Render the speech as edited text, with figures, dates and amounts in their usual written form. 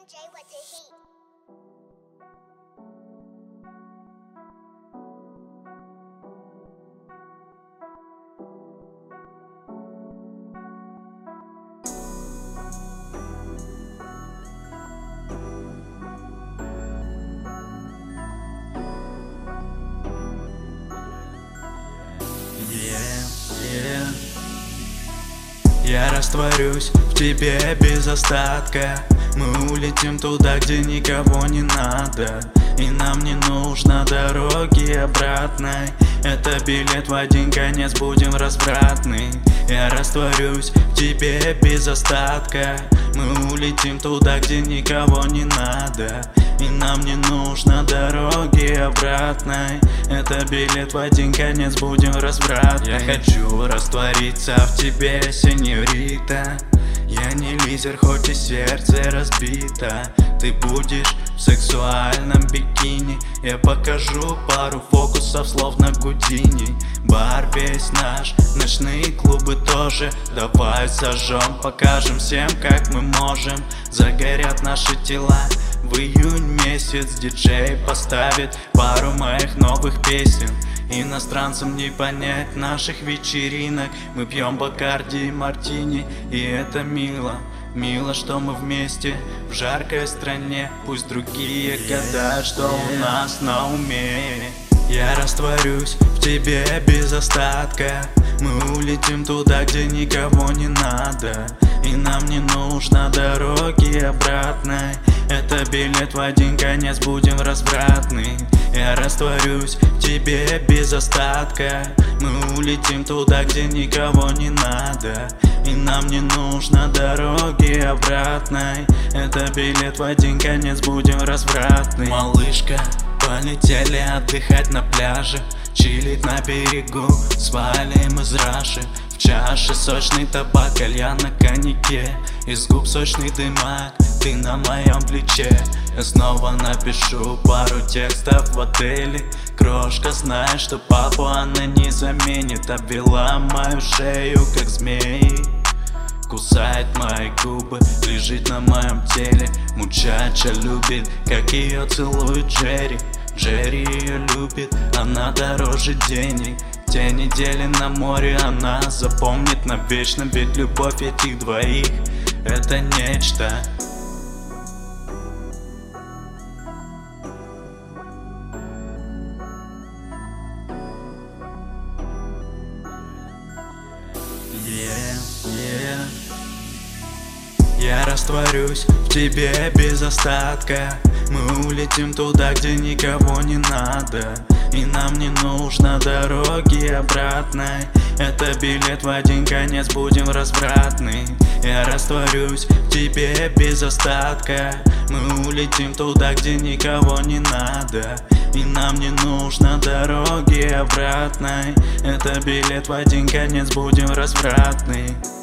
MJ with the heat. Я растворюсь в тебе без остатка. Мы улетим туда, где никого не надо, и нам не нужно дороги обратной. Это билет в один конец, будем развратны. Я растворюсь в тебе без остатка. Мы улетим туда, где никого не надо, и нам не нужно дороги обратной. Это билет в один конец, будем развратны. Я хочу раствориться в тебе, сеньорита. Я не лизер, хоть и сердце разбито. Ты будешь в сексуальном бикини. Я покажу пару фокусов, словно Гудини. Бар весь наш, ночные клубы тоже. Давай зажжем, покажем всем, как мы можем. Загорят наши тела. В июнь месяц диджей поставит пару моих новых песен. Иностранцам не понять наших вечеринок. Мы пьем Бакарди и мартини, и это мило. Мило, что мы вместе в жаркой стране. Пусть другие гадают, что у нас на уме. Я растворюсь в тебе без остатка. Мы улетим туда, где никого не надо, и нам не нужно дороги обратной. Это билет в один конец, будем развратны. Я растворюсь в тебе без остатка. Мы улетим туда, где никого не надо, и нам не нужно дороги обратной. Это билет в один конец, будем развратны. Малышка, полетели отдыхать на пляже, чилить на берегу, свалим из Раши. В чаше сочный табак, кальян на коньяке, из губ сочный дымак, ты на моем плече. Я снова напишу пару текстов в отеле. Крошка знает, что папу она не заменит. Обвела мою шею, как змеи, кусает мои губы, лежит на моем теле. Мучача любит, как ее целует Джерри. Джерри ее любит, она дороже денег. Те недели на море она запомнит навечно, ведь любовь этих двоих — это нечто. Я растворюсь в тебе без остатка. Мы улетим туда, где никого не надо, и нам не нужно дороги обратной. Это билет в один конец, будем развратны. Я растворюсь в тебе без остатка. Мы улетим туда, где никого не надо, и нам не нужно дороги обратной. Это билет в один конец, будем развратны.